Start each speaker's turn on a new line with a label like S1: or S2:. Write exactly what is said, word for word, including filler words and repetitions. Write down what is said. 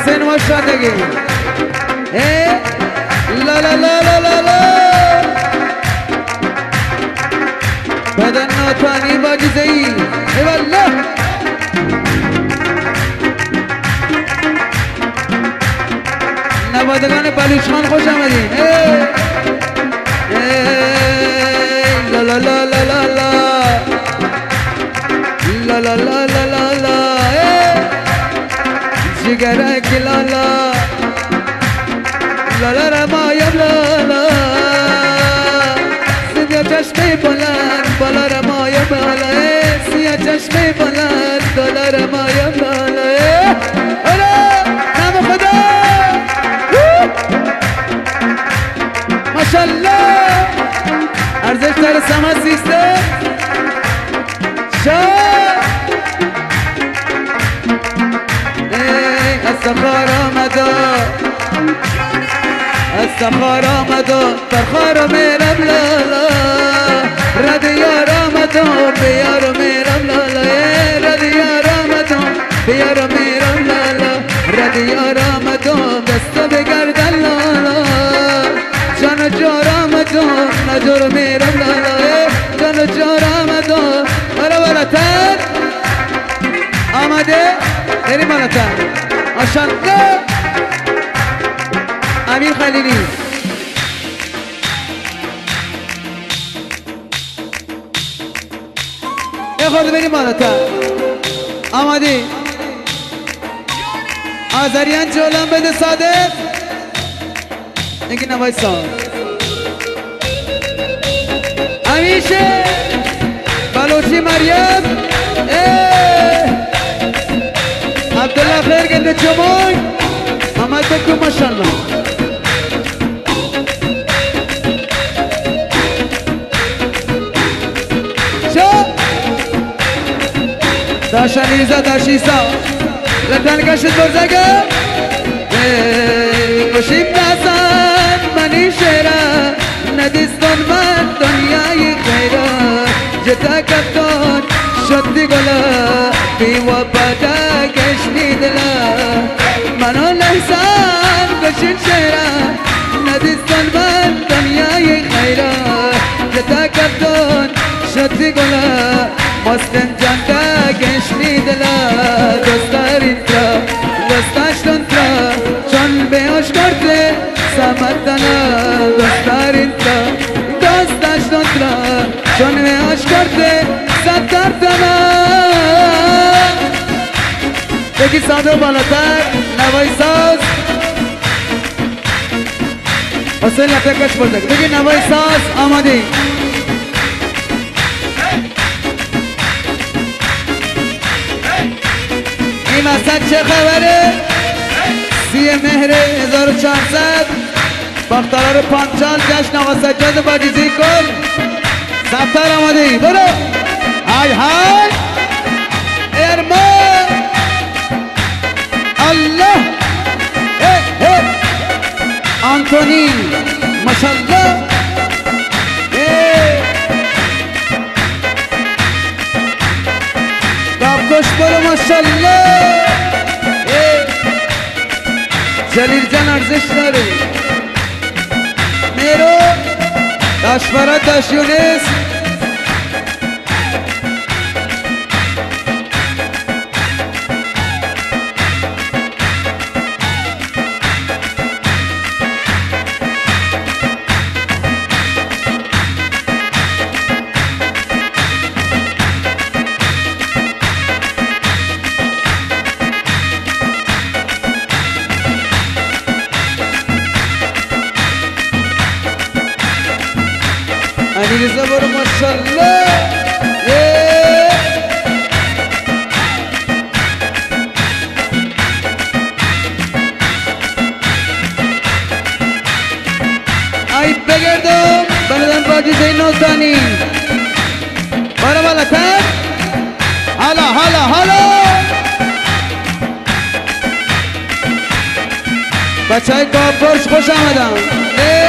S1: حسین مشادگی لا لا لا لا لا لا بدن ناتوانی باجزه ای ای والله نوادگان بلوچخان خوش آمدین لا لا لا لا لا لا لا لا لا لا لا لا جگرک لا لا لا لا رمایم لا لا سیاه چشم بلند بالا رمایم بالا سیاه چشم بلند بالا رمایم بالا آره نام خدا ماشالله ارزش داره سما سیستم شاد استخار آمدا استخار آمدا فرخار میرم لالا رد یار آمدا بیار میرم لالا رد یار آمدا بیار میرم لالا رد یار آمدا دستا بگردن لالا جان جار آمدا نجار میرم لالا جان جار آمدا برا براتر آمده بریم براتر ماشالله امیر خلیلی یه خورده بریم بالاتر آمادی آذریان جولان بده صادق یکی نوای ساز همیشه بلوچی مریم عبدالله خیر گنده چموی محمد بکو ماشالله داشتنیزا داشیسا لطن کشت برزگه کشیم نزن منی شیره ندیستان من دنیای خیره جتا کفتان شدی گلا بی و بدا گشنی دلا منو لحظان کشیم شیره ندیستان من دنیای خیره جتا کفتان شدی گلا مستن جانتا گشنی دلا دوستاری ترا دوستاشتون ترا چون بیاش کرده سامدانا دوستاری ترا دوستاشتون ترا چون بیاش کرده سامدانا یکی ساده بالاتر نوای ساز حسین لطکش بردک بگی نوای ساز آمادی این وسط چه خبره؟ سی مهر هزار و چهارصد باخترار پانچال جشن آقا سجاد باجیزی کن سفتر آماده برو های های ارمان الله اه اه آنتونی ماشالله کش برو ماشالله جلیل جان ارزش داره میرو داشبرات داش یونس علیرضا برو ماشالله ای بگردم بلدن باجیزه نوزانی برو بالاتر حالا حالا حالا بچه های کافرش خوش آمدن